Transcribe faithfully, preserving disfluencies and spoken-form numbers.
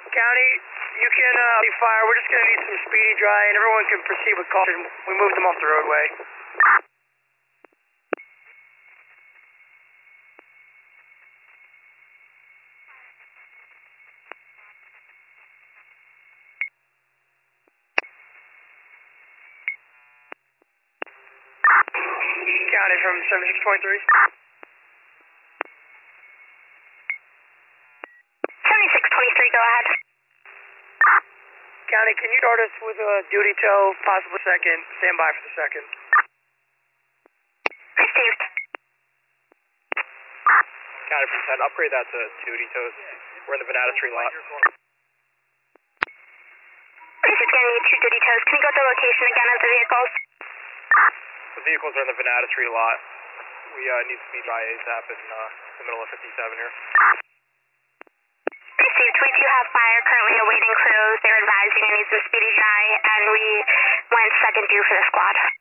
County, you can uh, be fire. We're just going to need some speedy dry, and everyone can proceed with caution. We moved them off the roadway. County from seventy-six twenty-three. seventy-six twenty-three, go ahead. County, can you start us with a duty tow, possible second? Stand by for the second. Received. County from ten, upgrade that to duty tows. We're in the Banana Street lot. This is going to need two duty tows. Can you go to the location again of the vehicles? The vehicles are in the Banana Street lot. We uh, need speed dry ASAP in uh, the middle of fifty-seven here. Received. We do have fire currently awaiting crews. They're advising it needs some speedy dry, and we went second due for the squad.